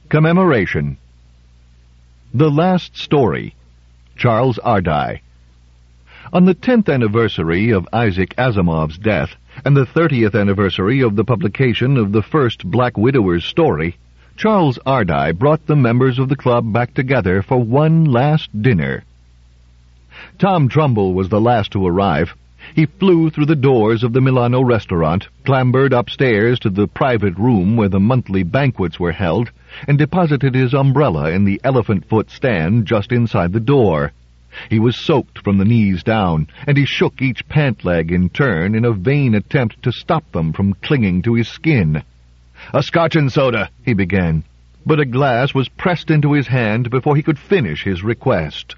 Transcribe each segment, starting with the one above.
Commemoration. The Last Story. Charles Ardai. On the 10th anniversary of Isaac Asimov's death, and the 30th anniversary of the publication of the first Black Widower's story, Charles Ardai brought the members of the club back together for one last dinner. Tom Trumbull was the last to arrive. He flew through the doors of the Milano restaurant, clambered upstairs to the private room where the monthly banquets were held, and deposited his umbrella in the elephant-foot stand just inside the door. He was soaked from the knees down, and he shook each pant leg in turn in a vain attempt to stop them from clinging to his skin. "A Scotch and soda," he began, but a glass was pressed into his hand before he could finish his request.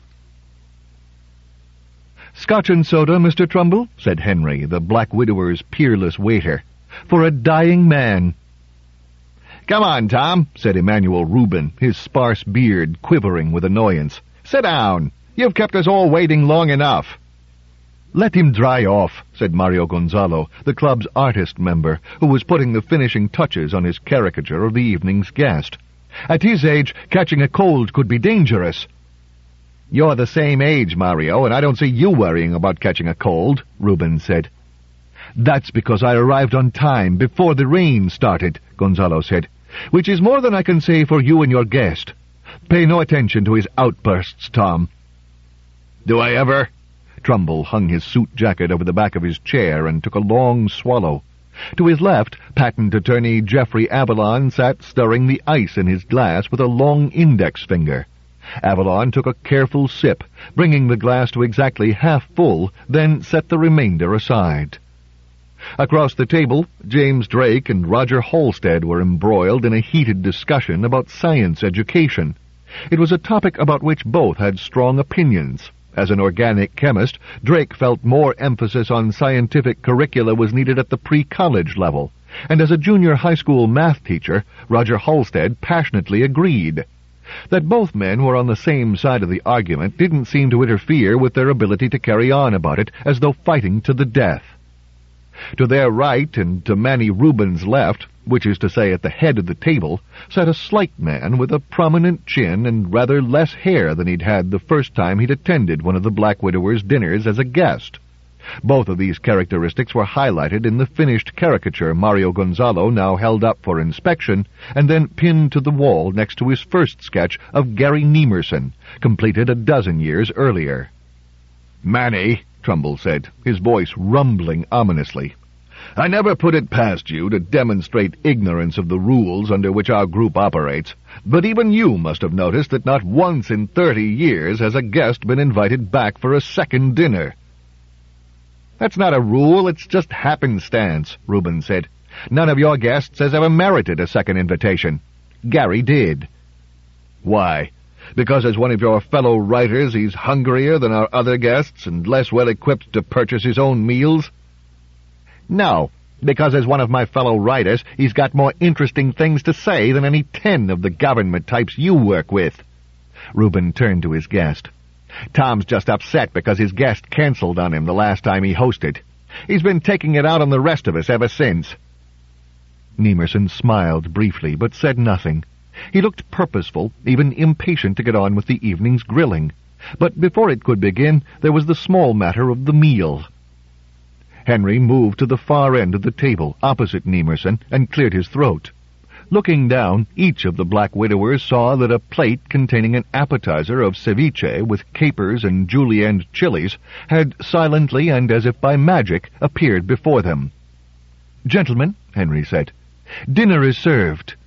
"Scotch and soda, Mr. Trumbull," said Henry, the Black Widower's peerless waiter, "for a dying man." "Come on, Tom," said Emmanuel Rubin, his sparse beard quivering with annoyance. "Sit down. You've kept us all waiting long enough." "Let him dry off," said Mario Gonzalo, the club's artist member, who was putting the finishing touches on his caricature of the evening's guest. "At his age, catching a cold could be dangerous." "You're the same age, Mario, and I don't see you worrying about catching a cold," Rubin said. "That's because I arrived on time, before the rain started," Gonzalo said, "which is more than I can say for you and your guest. Pay no attention to his outbursts, Tom." "Do I ever?" Trumbull hung his suit jacket over the back of his chair and took a long swallow. To his left, patent attorney Geoffrey Avalon sat stirring the ice in his glass with a long index finger. Avalon took a careful sip, bringing the glass to exactly half full, then set the remainder aside. Across the table, James Drake and Roger Halstead were embroiled in a heated discussion about science education. It was a topic about which both had strong opinions. As an organic chemist, Drake felt more emphasis on scientific curricula was needed at the pre-college level, and as a junior high school math teacher, Roger Halstead passionately agreed. That both men were on the same side of the argument didn't seem to interfere with their ability to carry on about it, as though fighting to the death. To their right and to Manny Rubin's left, which is to say at the head of the table, sat a slight man with a prominent chin and rather less hair than he'd had the first time he'd attended one of the Black Widower's dinners as a guest. Both of these characteristics were highlighted in the finished caricature Mario Gonzalo now held up for inspection and then pinned to the wall next to his first sketch of Gary Nemerson, completed a dozen years earlier. "Manny," Trumbull said, his voice rumbling ominously, "I never put it past you to demonstrate ignorance of the rules under which our group operates, but even you must have noticed that not once in 30 years has a guest been invited back for a second dinner." "That's not a rule, it's just happenstance," Rubin said. "None of your guests has ever merited a second invitation. Gary did." "Why? Because as one of your fellow writers he's hungrier than our other guests and less well-equipped to purchase his own meals?" "No, because as one of my fellow writers he's got more interesting things to say than any 10 of the government types you work with." Rubin turned to his guest. "Tom's just upset because his guest canceled on him the last time he hosted. He's been taking it out on the rest of us ever since." Nemerson smiled briefly, but said nothing. He looked purposeful, even impatient to get on with the evening's grilling. But before it could begin, there was the small matter of the meal. Henry moved to the far end of the table, opposite Nemerson, and cleared his throat. Looking down, each of the Black Widowers saw that a plate containing an appetizer of ceviche with capers and julienne chilies had silently and as if by magic appeared before them. "Gentlemen," Henry said, "dinner is served."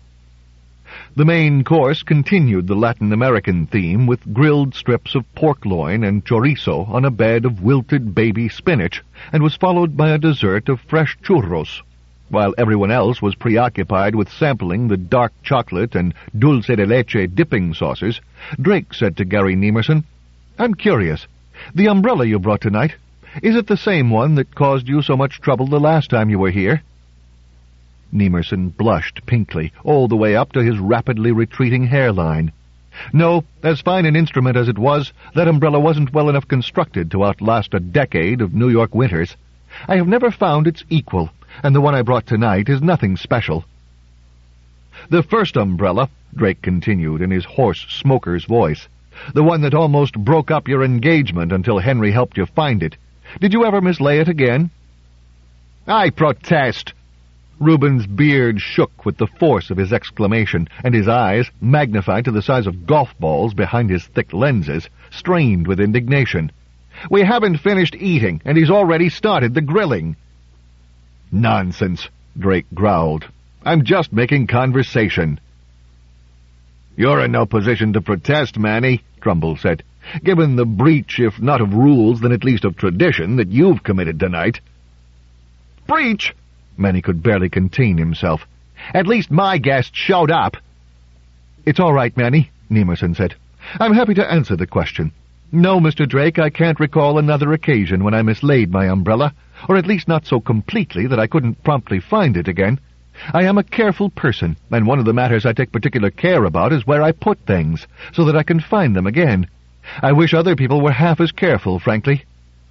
The main course continued the Latin American theme with grilled strips of pork loin and chorizo on a bed of wilted baby spinach, and was followed by a dessert of fresh churros. While everyone else was preoccupied with sampling the dark chocolate and dulce de leche dipping saucers, Drake said to Gary Nemerson, "I'm curious. The umbrella you brought tonight, is it the same one that caused you so much trouble the last time you were here?" Nemerson blushed pinkly, all the way up to his rapidly retreating hairline. "No, as fine an instrument as it was, that umbrella wasn't well enough constructed to outlast a decade of New York winters. I have never found its equal, and the one I brought tonight is nothing special." "The first umbrella," Drake continued in his hoarse smoker's voice. "The one that almost broke up your engagement until Henry helped you find it. Did you ever mislay it again?" "I protest!" Reuben's beard shook with the force of his exclamation, and his eyes, magnified to the size of golf balls behind his thick lenses, strained with indignation. "We haven't finished eating, and he's already started the grilling." "Nonsense," Drake growled. "I'm just making conversation." "You're in no position to protest, Manny," Trumbull said, "given the breach, if not of rules, then at least of tradition, that you've committed tonight." "Breach?" Manny could barely contain himself. "At least my guest showed up." "It's all right, Manny," Nemerson said. "I'm happy to answer the question. No, Mr. Drake, I can't recall another occasion when I mislaid my umbrella, or at least not so completely that I couldn't promptly find it again. I am a careful person, and one of the matters I take particular care about is where I put things, so that I can find them again. I wish other people were half as careful, frankly."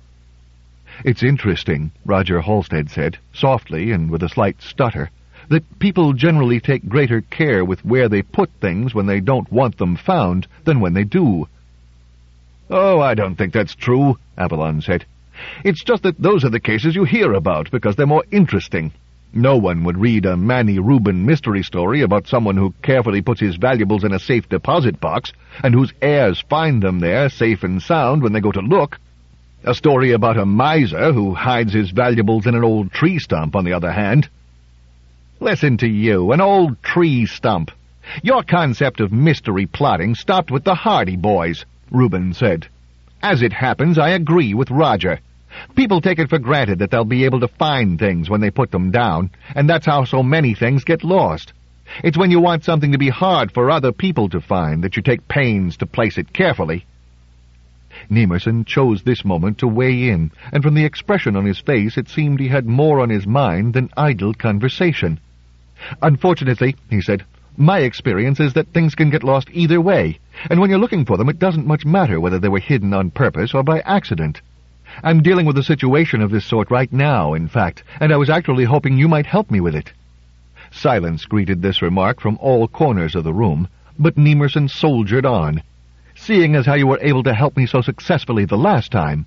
"It's interesting," Roger Halstead said, softly and with a slight stutter, "that people generally take greater care with where they put things when they don't want them found than when they do." "Oh, I don't think that's true," Avalon said. "It's just that those are the cases you hear about because they're more interesting. No one would read a Manny Reuben mystery story about someone who carefully puts his valuables in a safe deposit box and whose heirs find them there safe and sound when they go to look. A story about a miser who hides his valuables in an old tree stump, on the other hand." "Listen to you, an old tree stump. Your concept of mystery plotting stopped with the Hardy Boys," Reuben said. "As it happens, I agree with Roger. People take it for granted that they'll be able to find things when they put them down, and that's how so many things get lost. It's when you want something to be hard for other people to find that you take pains to place it carefully." Nemerson chose this moment to weigh in, and from the expression on his face it seemed he had more on his mind than idle conversation. "Unfortunately," he said, "my experience is that things can get lost either way, and when you're looking for them it doesn't much matter whether they were hidden on purpose or by accident. I'm dealing with a situation of this sort right now, in fact, and I was actually hoping you might help me with it." Silence greeted this remark from all corners of the room, but Nemerson soldiered on. "Seeing as how you were able to help me so successfully the last time."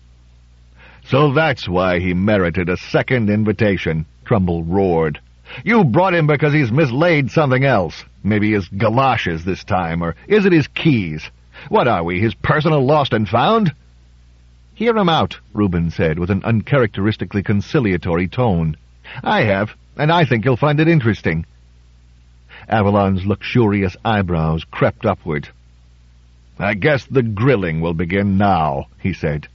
"So that's why he merited a second invitation," Trumbull roared. "You brought him because he's mislaid something else. Maybe his galoshes this time, or is it his keys? What are we, his personal lost and found?" "Hear him out," Reuben said, with an uncharacteristically conciliatory tone. "I have, and I think you'll find it interesting." Avalon's luxurious eyebrows crept upward. "I guess the grilling will begin now," he said.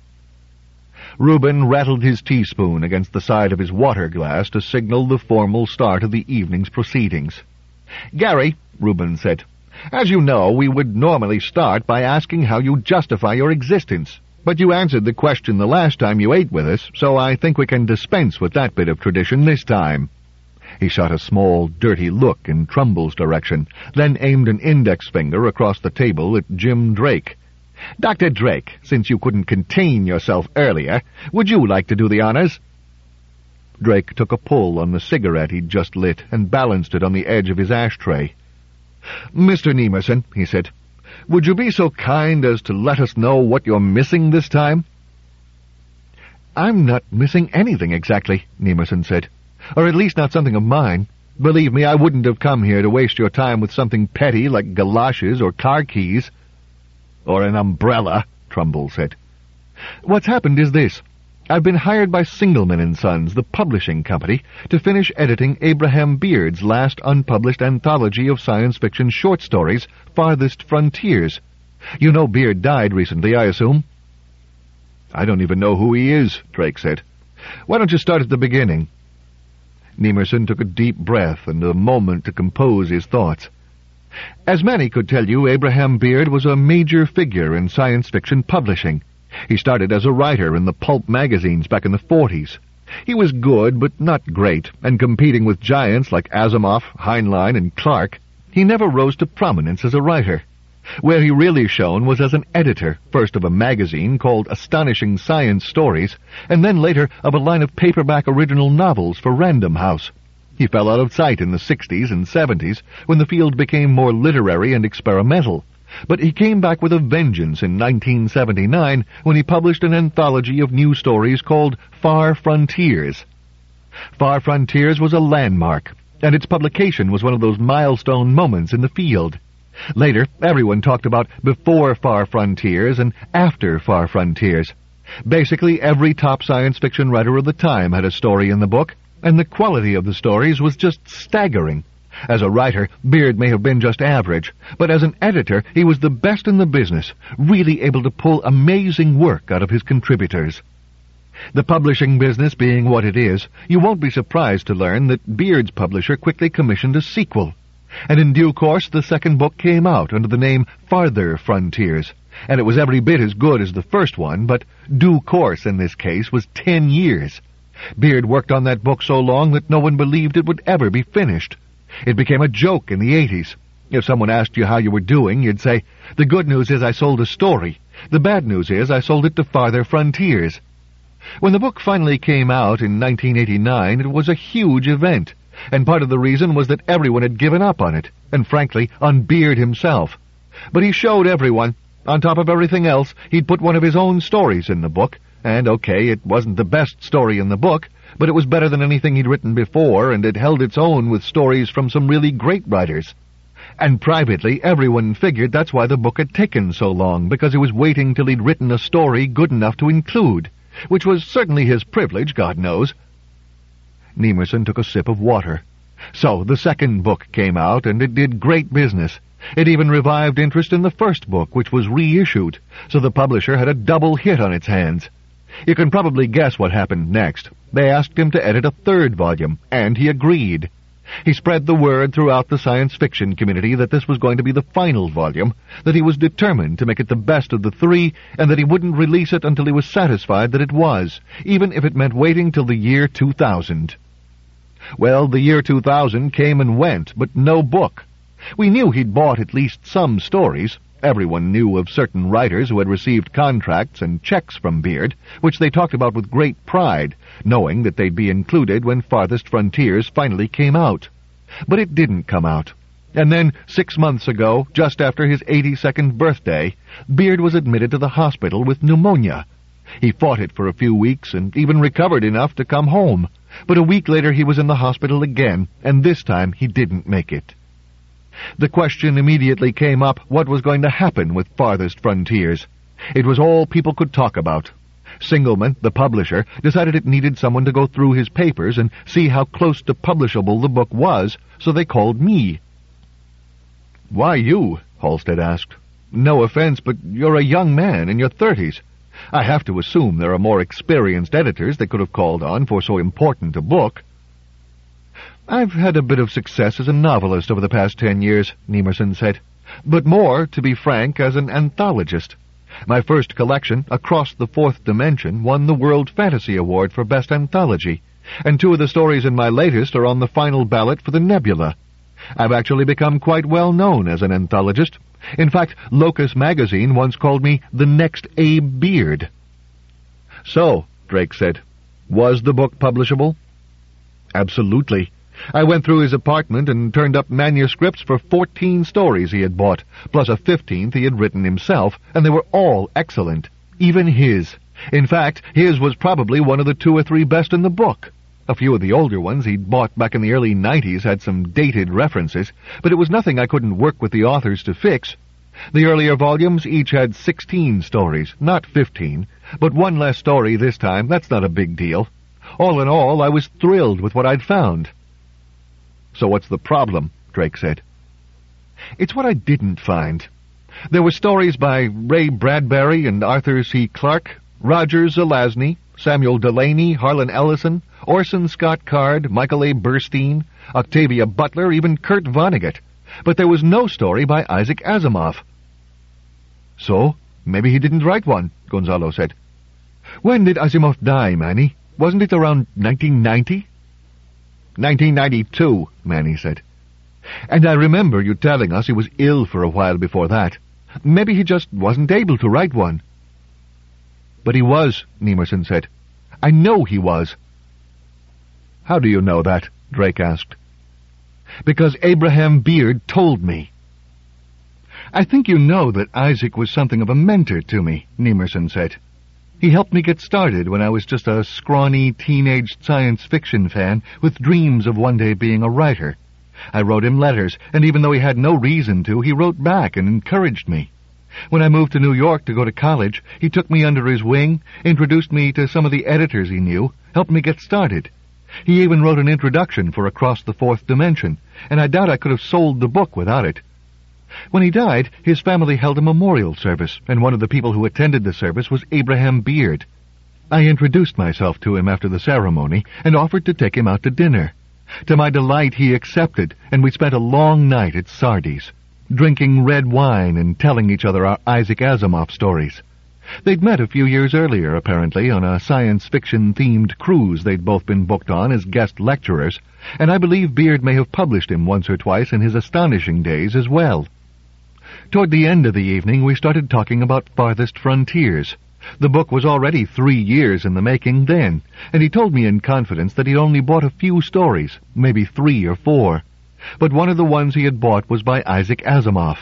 Reuben rattled his teaspoon against the side of his water glass to signal the formal start of the evening's proceedings. "Gary," Reuben said, "as you know, we would normally start by asking how you justify your existence. But you answered the question the last time you ate with us, so I think we can dispense with that bit of tradition this time." He shot a small, dirty look in Trumbull's direction, then aimed an index finger across the table at Jim Drake. "Dr. Drake, since you couldn't contain yourself earlier, would you like to do the honors?" Drake took a pull on the cigarette he'd just lit and balanced it on the edge of his ashtray. "Mr. Nemerson," he said, "would you be so kind as to let us know what you're missing this time?" "I'm not missing anything exactly," Nemerson said. "Or at least not something of mine. Believe me, I wouldn't have come here to waste your time with something petty like galoshes or car keys." "Or an umbrella," Trumbull said. "What's happened is this. I've been hired by Singleman & Sons, the publishing company, to finish editing Abraham Beard's last unpublished anthology of science fiction short stories, Farthest Frontiers. You know Beard died recently, I assume?" "I don't even know who he is," Drake said. "Why don't you start at the beginning?" Nemerson took a deep breath and a moment to compose his thoughts. "As many could tell you, Abraham Beard was a major figure in science fiction publishing. He started as a writer in the pulp magazines back in the 40s. He was good, but not great, and competing with giants like Asimov, Heinlein, and Clarke, he never rose to prominence as a writer. Where he really shone was as an editor, first of a magazine called Astonishing Science Stories, and then later of a line of paperback original novels for Random House. He fell out of sight in the 60s and 70s when the field became more literary and experimental. But he came back with a vengeance in 1979 when he published an anthology of new stories called Far Frontiers. Far Frontiers was a landmark, and its publication was one of those milestone moments in the field. Later, everyone talked about before Far Frontiers and after Far Frontiers. Basically, every top science fiction writer of the time had a story in the book, and the quality of the stories was just staggering. As a writer, Beard may have been just average, but as an editor, he was the best in the business, really able to pull amazing work out of his contributors. The publishing business being what it is, you won't be surprised to learn that Beard's publisher quickly commissioned a sequel. And in due course, the second book came out under the name Farther Frontiers, and it was every bit as good as the first one, but due course in this case was 10 years. Beard worked on that book so long that no one believed it would ever be finished. It became a joke in the 80s. If someone asked you how you were doing, you'd say, "The good news is I sold a story. The bad news is I sold it to Farther Frontiers." When the book finally came out in 1989, it was a huge event, and part of the reason was that everyone had given up on it, and frankly, on Beard himself. But he showed everyone. On top of everything else, he'd put one of his own stories in the book, and okay, it wasn't the best story in the book, but it was better than anything he'd written before, and it held its own with stories from some really great writers. And privately, everyone figured that's why the book had taken so long, because he was waiting till he'd written a story good enough to include, which was certainly his privilege, God knows. Nemerson took a sip of water. So, the second book came out, and it did great business. It even revived interest in the first book, which was reissued, so the publisher had a double hit on its hands. You can probably guess what happened next. They asked him to edit a third volume, and he agreed. He spread the word throughout the science fiction community that this was going to be the final volume, that he was determined to make it the best of the three, and that he wouldn't release it until he was satisfied that it was, even if it meant waiting till the year 2000. Well, the year 2000 came and went, but no book. We knew he'd bought at least some stories. Everyone knew of certain writers who had received contracts and checks from Beard, which they talked about with great pride, knowing that they'd be included when Farthest Frontiers finally came out. But it didn't come out. And then, 6 months ago, just after his 82nd birthday, Beard was admitted to the hospital with pneumonia. He fought it for a few weeks and even recovered enough to come home. But a week later he was in the hospital again, and this time he didn't make it. The question immediately came up, what was going to happen with Farthest Frontiers? It was all people could talk about. Singleman, the publisher, decided it needed someone to go through his papers and see how close to publishable the book was, so they called me. "Why you?" Halstead asked. "No offense, but you're a young man in your 30s. I have to assume there are more experienced editors they could have called on for so important a book." "I've had a bit of success as a novelist over the past 10 years, Nemerson said. "But more, to be frank, as an anthologist. My first collection, Across the Fourth Dimension, won the World Fantasy Award for Best Anthology, and 2 of the stories in my latest are on the final ballot for the Nebula. I've actually become quite well known as an anthologist. In fact, Locus magazine once called me the next Abe Beard." "So," Drake said, "was the book publishable?" "Absolutely. I went through his apartment and turned up manuscripts for 14 stories he had bought, plus a 15th he had written himself, and they were all excellent, even his. In fact, his was probably one of the 2 or 3 best in the book. A few of the older ones he'd bought back in the early 90s had some dated references, but it was nothing I couldn't work with the authors to fix. The earlier volumes each had 16 stories, not 15, but 1 less story this time, that's not a big deal. All in all, I was thrilled with what I'd found." "So what's the problem?" Drake said. "It's what I didn't find. There were stories by Ray Bradbury and Arthur C. Clarke, Roger Zelazny, Samuel Delaney, Harlan Ellison, Orson Scott Card, Michael A. Burstein, Octavia Butler, even Kurt Vonnegut. But there was no story by Isaac Asimov." "So, maybe he didn't write one," Gonzalo said. "When did Asimov die, Manny? Wasn't it around 1990? 1992, Manny said. "And I remember you telling us he was ill for a while before that. Maybe he just wasn't able to write one." "But he was," Nemerson said. "I know he was." "How do you know that?" Drake asked. "Because Abraham Beard told me." "I think you know that Isaac was something of a mentor to me," Nemerson said. "He helped me get started when I was just a scrawny, teenage science fiction fan with dreams of one day being a writer. I wrote him letters, and even though he had no reason to, he wrote back and encouraged me. When I moved to New York to go to college, he took me under his wing, introduced me to some of the editors he knew, helped me get started. He even wrote an introduction for Across the Fourth Dimension, and I doubt I could have sold the book without it. When he died, his family held a memorial service, and one of the people who attended the service was Abraham Beard. I introduced myself to him after the ceremony and offered to take him out to dinner. To my delight, he accepted, and we spent a long night at Sardi's, drinking red wine and telling each other our Isaac Asimov stories. They'd met a few years earlier, apparently, on a science fiction-themed cruise they'd both been booked on as guest lecturers, and I believe Beard may have published him once or twice in his astonishing days as well. Toward the end of the evening, we started talking about Farthest Frontiers. The book was already 3 years in the making then, and he told me in confidence that he'd only bought a few stories, maybe 3 or 4. But one of the ones he had bought was by Isaac Asimov.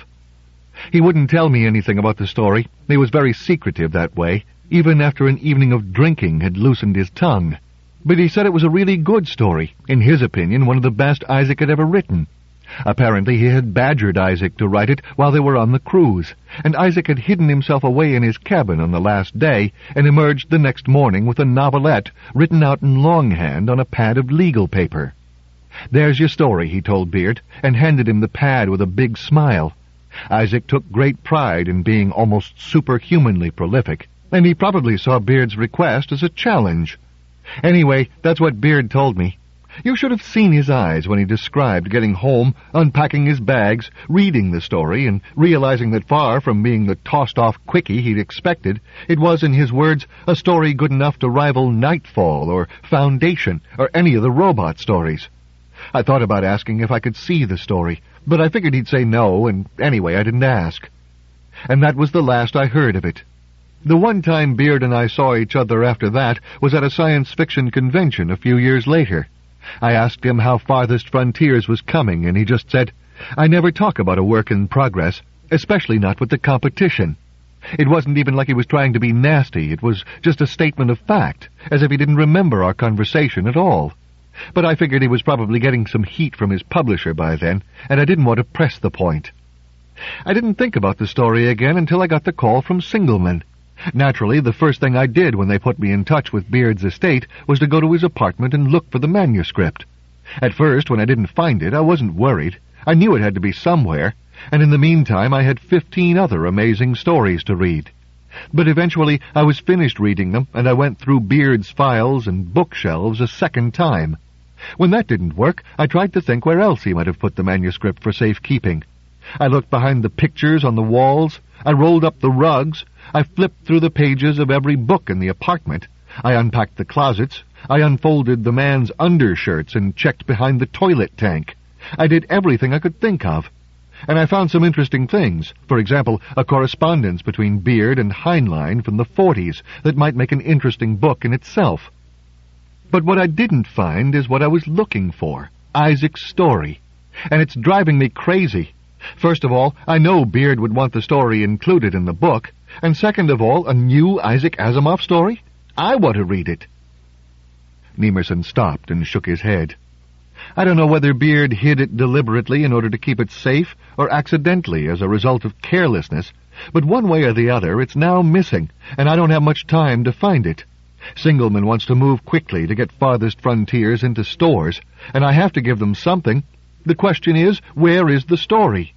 He wouldn't tell me anything about the story. He was very secretive that way, even after an evening of drinking had loosened his tongue. But he said it was a really good story, in his opinion one of the best Isaac had ever written. Apparently he had badgered Isaac to write it while they were on the cruise, and Isaac had hidden himself away in his cabin on the last day and emerged the next morning with a novelette written out in longhand on a pad of legal paper. "There's your story," he told Beard, and handed him the pad with a big smile. Isaac took great pride in being almost superhumanly prolific, and he probably saw Beard's request as a challenge. Anyway, that's what Beard told me. You should have seen his eyes when he described getting home, unpacking his bags, reading the story, and realizing that far from being the tossed-off quickie he'd expected, it was, in his words, a story good enough to rival Nightfall or Foundation or any of the robot stories. I thought about asking if I could see the story, but I figured he'd say no, and anyway, I didn't ask. And that was the last I heard of it. The one time Beard and I saw each other after that was at a science fiction convention a few years later. I asked him how Farthest Frontiers was coming, and he just said, "I never talk about a work in progress, especially not with the competition." It wasn't even like he was trying to be nasty. It was just a statement of fact, as if he didn't remember our conversation at all. But I figured he was probably getting some heat from his publisher by then, and I didn't want to press the point. I didn't think about the story again until I got the call from Singleman. Naturally, the first thing I did when they put me in touch with Beard's estate was to go to his apartment and look for the manuscript. At first, when I didn't find it, I wasn't worried. I knew it had to be somewhere, and in the meantime I had 15 other amazing stories to read. But eventually I was finished reading them, and I went through Beard's files and bookshelves a second time. When that didn't work, I tried to think where else he might have put the manuscript for safekeeping. I looked behind the pictures on the walls, I rolled up the rugs, I flipped through the pages of every book in the apartment, I unpacked the closets, I unfolded the man's undershirts and checked behind the toilet tank. I did everything I could think of. And I found some interesting things. For example, a correspondence between Beard and Heinlein from the 40s that might make an interesting book in itself. But what I didn't find is what I was looking for, Isaac's story. And it's driving me crazy. First of all, I know Beard would want the story included in the book, and second of all, a new Isaac Asimov story? I want to read it. Nemerson stopped and shook his head. I don't know whether Beard hid it deliberately in order to keep it safe, or accidentally as a result of carelessness, but one way or the other it's now missing, and I don't have much time to find it. Singleman wants to move quickly to get Farthest Frontiers into stores, and I have to give them something. The question is, where is the story?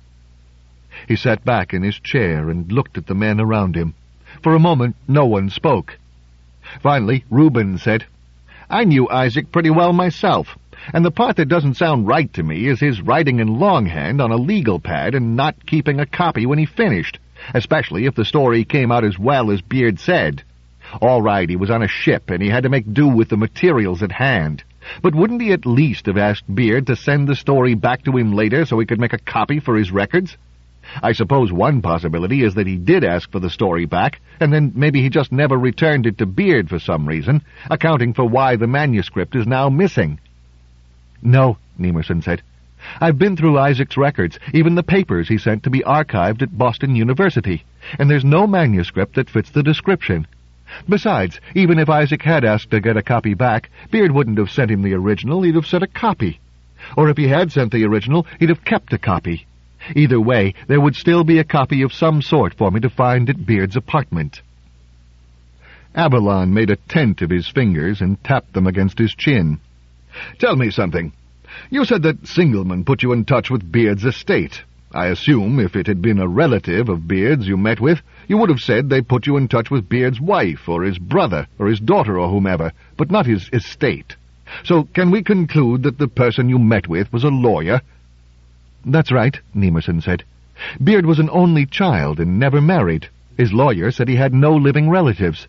He sat back in his chair and looked at the men around him. For a moment, no one spoke. Finally, Rubin said, "I knew Isaac pretty well myself, and the part that doesn't sound right to me is his writing in longhand on a legal pad and not keeping a copy when he finished, especially if the story came out as well as Beard said. All right, he was on a ship, and he had to make do with the materials at hand. But wouldn't he at least have asked Beard to send the story back to him later so he could make a copy for his records? I suppose one possibility is that he did ask for the story back, and then maybe he just never returned it to Beard for some reason, accounting for why the manuscript is now missing." No, Nemerson said. I've been through Isaac's records, even the papers he sent to be archived at Boston University, and there's no manuscript that fits the description. Besides, even if Isaac had asked to get a copy back, Beard wouldn't have sent him the original, he'd have sent a copy. Or if he had sent the original, he'd have kept a copy. Either way, there would still be a copy of some sort for me to find at Beard's apartment. Avalon made a tent of his fingers and tapped them against his chin. Tell me something. You said that Singleman put you in touch with Beard's estate. I assume if it had been a relative of Beard's you met with, you would have said they put you in touch with Beard's wife, or his brother, or his daughter, or whomever, but not his estate. So can we conclude that the person you met with was a lawyer? That's right, Nemerson said. Beard was an only child and never married. His lawyer said he had no living relatives.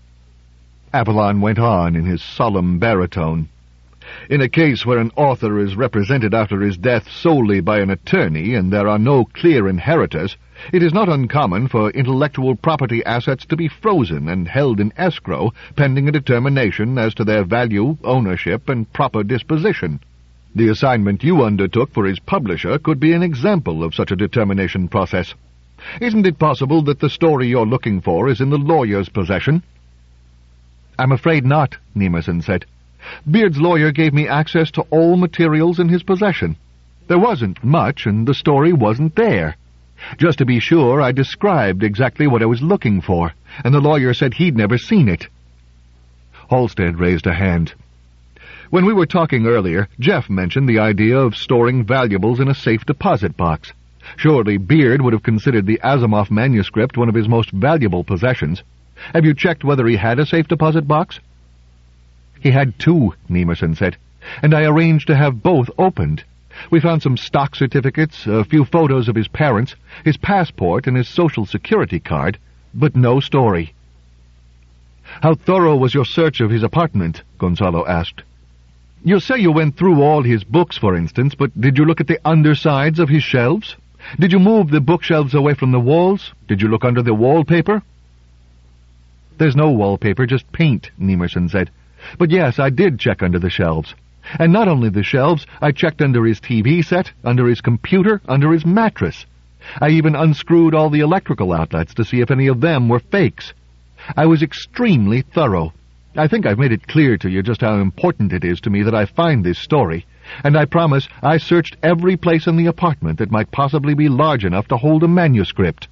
Avalon went on in his solemn baritone. In a case where an author is represented after his death solely by an attorney and there are no clear inheritors, it is not uncommon for intellectual property assets to be frozen and held in escrow pending a determination as to their value, ownership, and proper disposition. The assignment you undertook for his publisher could be an example of such a determination process. Isn't it possible that the story you're looking for is in the lawyer's possession? I'm afraid not, Nemerson said. Beard's lawyer gave me access to all materials in his possession. There wasn't much, and the story wasn't there. Just to be sure, I described exactly what I was looking for, and the lawyer said he'd never seen it. Halstead raised a hand. When we were talking earlier, Jeff mentioned the idea of storing valuables in a safe deposit box. Surely Beard would have considered the Asimov manuscript one of his most valuable possessions. Have you checked whether he had a safe deposit box? He had two, Nemerson said, and I arranged to have both opened. We found some stock certificates, a few photos of his parents, his passport, and his Social Security card, but no story. How thorough was your search of his apartment? Gonzalo asked. You say you went through all his books, for instance, but did you look at the undersides of his shelves? Did you move the bookshelves away from the walls? Did you look under the wallpaper? There's no wallpaper, just paint, Nemerson said. But yes, I did check under the shelves. And not only the shelves, I checked under his TV set, under his computer, under his mattress. I even unscrewed all the electrical outlets to see if any of them were fakes. I was extremely thorough. I think I've made it clear to you just how important it is to me that I find this story, and I promise I searched every place in the apartment that might possibly be large enough to hold a manuscript.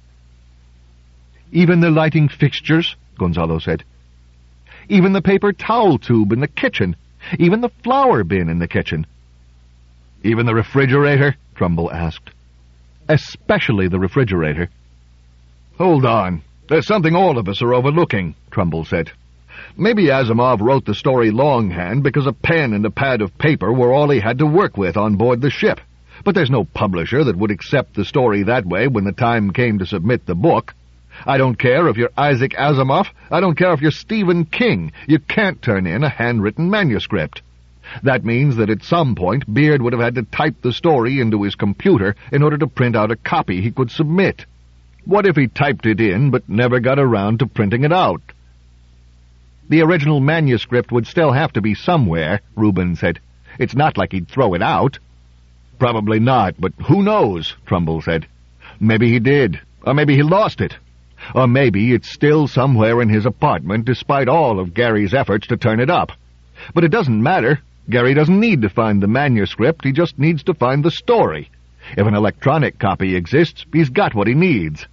Even the lighting fixtures? Gonzalo said. Even the paper towel tube in the kitchen. Even the flour bin in the kitchen. Even the refrigerator? Trumbull asked. Especially the refrigerator. Hold on. There's something all of us are overlooking, Trumbull said. Maybe Asimov wrote the story longhand because a pen and a pad of paper were all he had to work with on board the ship. But there's no publisher that would accept the story that way when the time came to submit the book. I don't care if you're Isaac Asimov. I don't care if you're Stephen King. You can't turn in a handwritten manuscript. That means that at some point Beard would have had to type the story into his computer in order to print out a copy he could submit. What if he typed it in but never got around to printing it out? The original manuscript would still have to be somewhere, Rubin said. It's not like he'd throw it out. Probably not, but who knows, Trumbull said. Maybe he did, or maybe he lost it. Or maybe it's still somewhere in his apartment despite all of Gary's efforts to turn it up. But it doesn't matter. Gary doesn't need to find the manuscript, he just needs to find the story. If an electronic copy exists, he's got what he needs.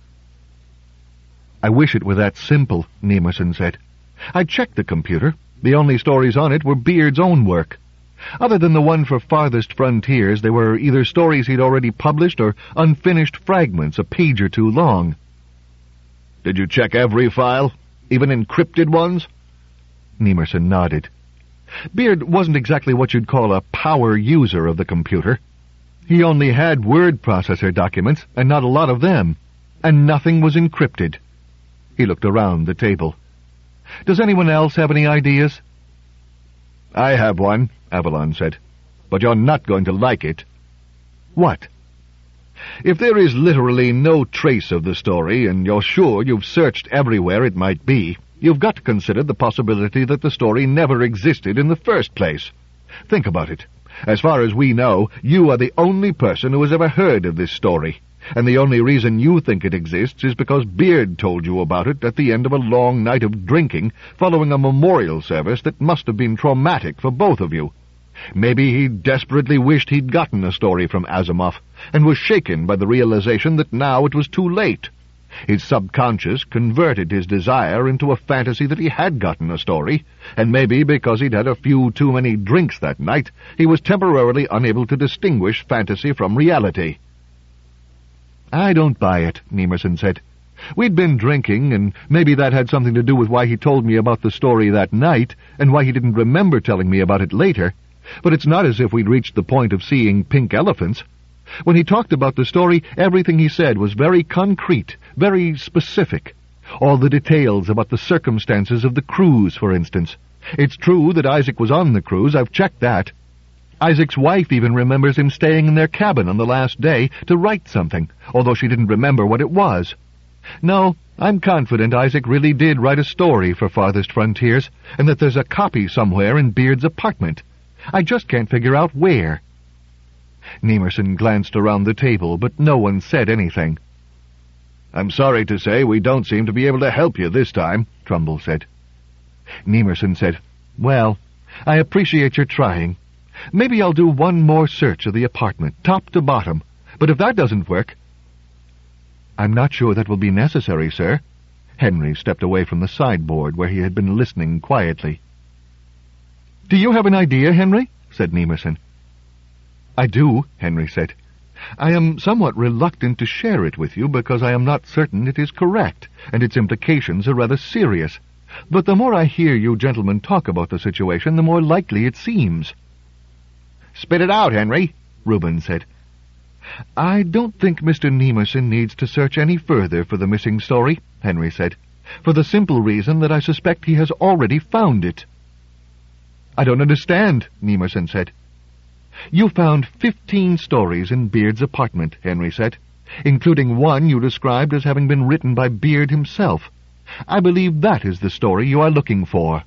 I wish it were that simple, Nemerson said. I checked the computer. The only stories on it were Beard's own work. Other than the one for Farthest Frontiers, they were either stories he'd already published or unfinished fragments a page or two long. Did you check every file, even encrypted ones? Nemerson nodded. Beard wasn't exactly what you'd call a power user of the computer. He only had word processor documents, and not a lot of them, and nothing was encrypted. He looked around the table. Does anyone else have any ideas? I have one, Avalon said, but you're not going to like it. What? If there is literally no trace of the story, and you're sure you've searched everywhere it might be, you've got to consider the possibility that the story never existed in the first place. Think about it. As far as we know, you are the only person who has ever heard of this story, and the only reason you think it exists is because Beard told you about it at the end of a long night of drinking following a memorial service that must have been traumatic for both of you. Maybe he desperately wished he'd gotten a story from Asimov, and was shaken by the realization that now it was too late. His subconscious converted his desire into a fantasy that he had gotten a story, and maybe because he'd had a few too many drinks that night, he was temporarily unable to distinguish fantasy from reality. "I don't buy it," Nemerson said. "We'd been drinking, and maybe that had something to do with why he told me about the story that night, and why he didn't remember telling me about it later. But it's not as if we'd reached the point of seeing pink elephants. When he talked about the story, everything he said was very concrete, very specific. All the details about the circumstances of the cruise, for instance. It's true that Isaac was on the cruise, I've checked that. Isaac's wife even remembers him staying in their cabin on the last day to write something, although she didn't remember what it was. No, I'm confident Isaac really did write a story for Farthest Frontiers, and that there's a copy somewhere in Beard's apartment. I just can't figure out where." Nemerson glanced around the table, but no one said anything. "I'm sorry to say we don't seem to be able to help you this time," Trumbull said. Nemerson said, "Well, I appreciate your trying. Maybe I'll do one more search of the apartment, top to bottom, but if that doesn't work—" "I'm not sure that will be necessary, sir." Henry stepped away from the sideboard where he had been listening quietly. "Do you have an idea, Henry?" said Nemerson. "I do," Henry said. "I am somewhat reluctant to share it with you because I am not certain it is correct, and its implications are rather serious. But the more I hear you gentlemen talk about the situation, the more likely it seems." "Spit it out, Henry," Reuben said. "I don't think Mr. Nemerson needs to search any further for the missing story," Henry said, "for the simple reason that I suspect he has already found it." "I don't understand," Nemerson said. "You found 15 stories in Beard's apartment," Henry said, "including one you described as having been written by Beard himself. I believe that is the story you are looking for."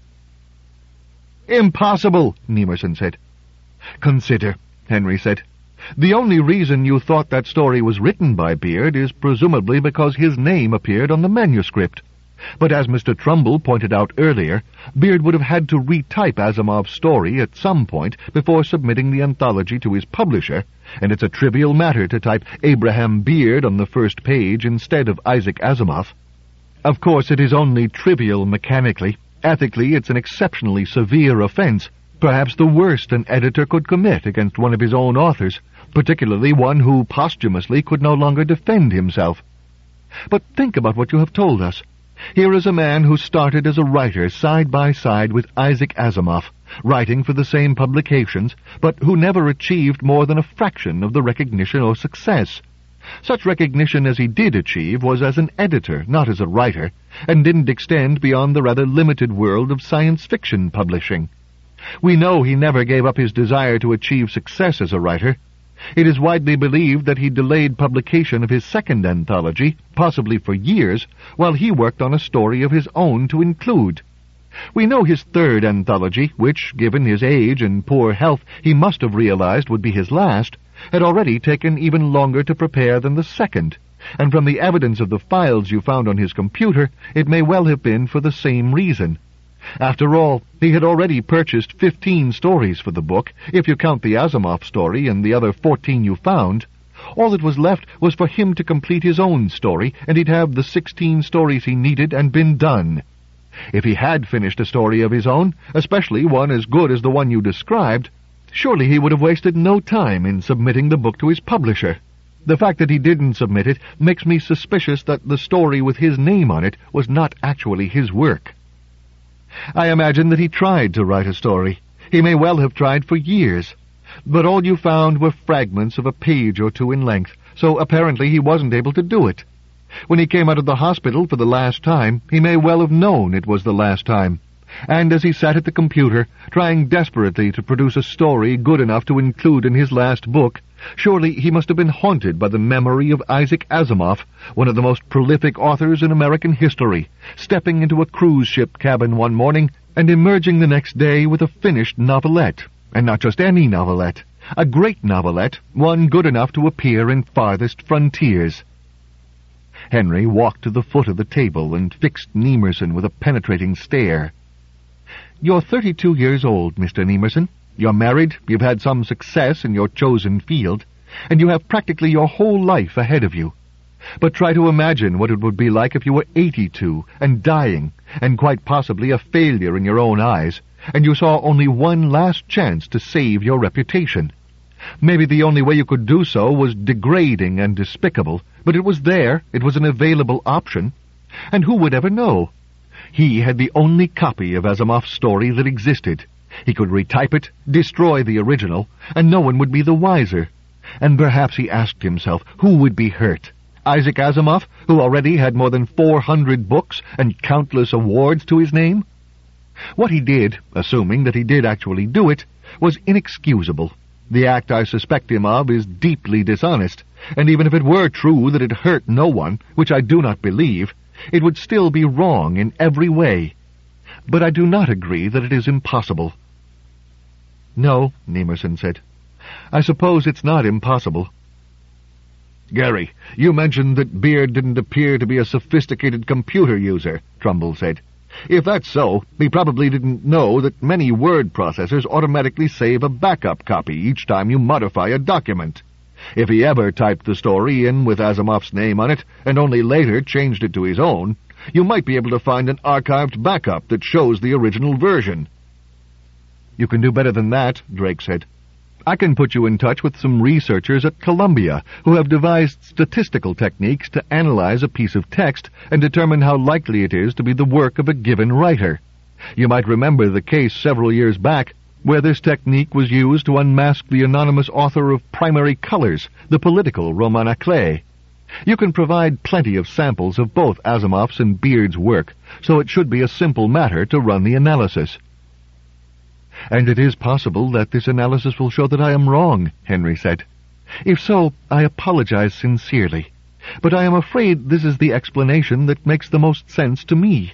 "Impossible," Nemerson said. "Consider," Henry said. "The only reason you thought that story was written by Beard is presumably because his name appeared on the manuscript. But as Mr. Trumbull pointed out earlier, Beard would have had to retype Asimov's story at some point before submitting the anthology to his publisher, and it's a trivial matter to type Abraham Beard on the first page instead of Isaac Asimov. Of course, it is only trivial mechanically. Ethically, it's an exceptionally severe offense, perhaps the worst an editor could commit against one of his own authors, particularly one who posthumously could no longer defend himself. But think about what you have told us. Here is a man who started as a writer side by side with Isaac Asimov, writing for the same publications, but who never achieved more than a fraction of the recognition or success. Such recognition as he did achieve was as an editor, not as a writer, and didn't extend beyond the rather limited world of science fiction publishing. We know he never gave up his desire to achieve success as a writer. It is widely believed that he delayed publication of his second anthology, possibly for years, while he worked on a story of his own to include. We know his third anthology, which, given his age and poor health, he must have realized would be his last, had already taken even longer to prepare than the second, and from the evidence of the files you found on his computer, it may well have been for the same reason. After all, he had already purchased 15 stories for the book, if you count the Asimov story and the other 14 you found. All that was left was for him to complete his own story, and he'd have the 16 stories he needed and been done. If he had finished a story of his own, especially one as good as the one you described, surely he would have wasted no time in submitting the book to his publisher. The fact that he didn't submit it makes me suspicious that the story with his name on it was not actually his work. I imagine that he tried to write a story. He may well have tried for years. But all you found were fragments of a page or two in length, so apparently he wasn't able to do it. When he came out of the hospital for the last time, he may well have known it was the last time. And as he sat at the computer, trying desperately to produce a story good enough to include in his last book, surely he must have been haunted by the memory of Isaac Asimov, one of the most prolific authors in American history, stepping into a cruise ship cabin one morning and emerging the next day with a finished novelette, And not just any novelette. A great novelette, one good enough to appear in Farthest Frontiers. Henry walked to the foot of the table and fixed Nemerson with a penetrating stare. "You're 32 years old, Mr. Nemerson. You're married, you've had some success in your chosen field, and you have practically your whole life ahead of you. But try to imagine what it would be like if you were 82 and dying, and quite possibly a failure in your own eyes, and you saw only one last chance to save your reputation. Maybe the only way you could do so was degrading and despicable, but it was there, it was an available option. And who would ever know? He had the only copy of Asimov's story that existed. He could retype it, destroy the original, and no one would be the wiser. And perhaps he asked himself, who would be hurt? Isaac Asimov, who already had more than 400 books and countless awards to his name? What he did, assuming that he did actually do it, was inexcusable. The act I suspect him of is deeply dishonest, and even if it were true that it hurt no one, which I do not believe, it would still be wrong in every way. But I do not agree that it is impossible." "No," Nemerson said. "I suppose it's not impossible." "Gary, you mentioned that Beard didn't appear to be a sophisticated computer user," Trumbull said. "If that's so, he probably didn't know that many word processors automatically save a backup copy each time you modify a document. If he ever typed the story in with Asimov's name on it, and only later changed it to his own, you might be able to find an archived backup that shows the original version." "You can do better than that," Drake said. "I can put you in touch with some researchers at Columbia who have devised statistical techniques to analyze a piece of text and determine how likely it is to be the work of a given writer. You might remember the case several years back where this technique was used to unmask the anonymous author of Primary Colors, the political roman à clef. You can provide plenty of samples of both Asimov's and Beard's work, so it should be a simple matter to run the analysis." "And it is possible that this analysis will show that I am wrong," Henry said. "If so, I apologize sincerely. But I am afraid this is the explanation that makes the most sense to me."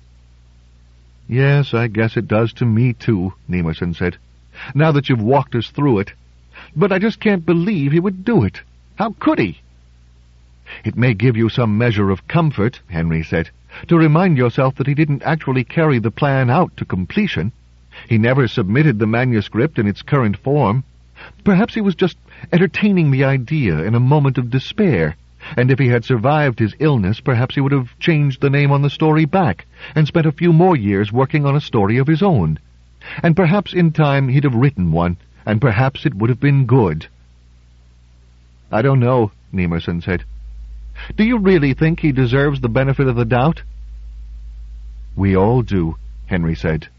"Yes, I guess it does to me, too," Nemerson said, "now that you've walked us through it. But I just can't believe he would do it. How could he?" "It may give you some measure of comfort," Henry said, "to remind yourself that he didn't actually carry the plan out to completion. He never submitted the manuscript in its current form. Perhaps he was just entertaining the idea in a moment of despair, and if he had survived his illness, perhaps he would have changed the name on the story back and spent a few more years working on a story of his own. And perhaps in time he'd have written one, and perhaps it would have been good." "I don't know," Nemerson said. "Do you really think he deserves the benefit of the doubt?" "We all do," Henry said.